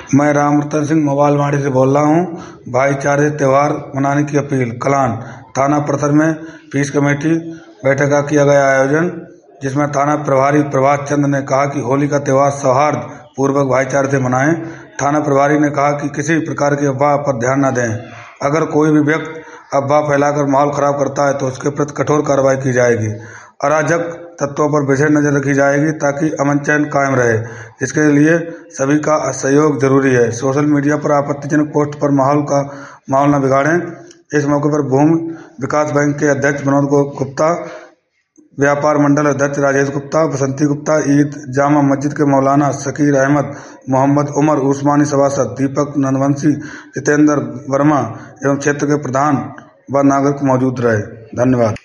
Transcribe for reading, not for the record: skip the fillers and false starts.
मैं रामरतन सिंह मोबाइलवाड़ी से बोल रहा हूँ। भाईचारे त्यौहार मनाने की अपील। कलान थाना परिसर में पीस कमेटी बैठक का किया गया आयोजन, जिसमें थाना प्रभारी प्रभात चंद्र ने कहा कि होली का त्यौहार सौहार्द पूर्वक भाईचारे से मनाएं। थाना प्रभारी ने कहा कि किसी प्रकार की अफवाह पर ध्यान न दें। अगर कोई भी व्यक्ति अफवाह फैलाकर माहौल खराब करता है तो उसके प्रति कठोर कार्रवाई की जाएगी। अराजक तत्वों पर विशेष नजर रखी जाएगी ताकि अमन चैन कायम रहे, जिसके लिए सभी का सहयोग जरूरी है। सोशल मीडिया पर आपत्तिजनक पोस्ट पर माहौल न बिगाड़ें। इस मौके पर भूमि विकास बैंक के अध्यक्ष विनोद गुप्ता, व्यापार मंडल अध्यक्ष राजेश गुप्ता, बसंती गुप्ता, ईद जामा मस्जिद के मौलाना शकीर अहमद, मोहम्मद उमर, उस्मानी सभासद दीपक नंदवंशी, जितेंद्र वर्मा एवं क्षेत्र के प्रधान व नागरिक मौजूद रहे। धन्यवाद।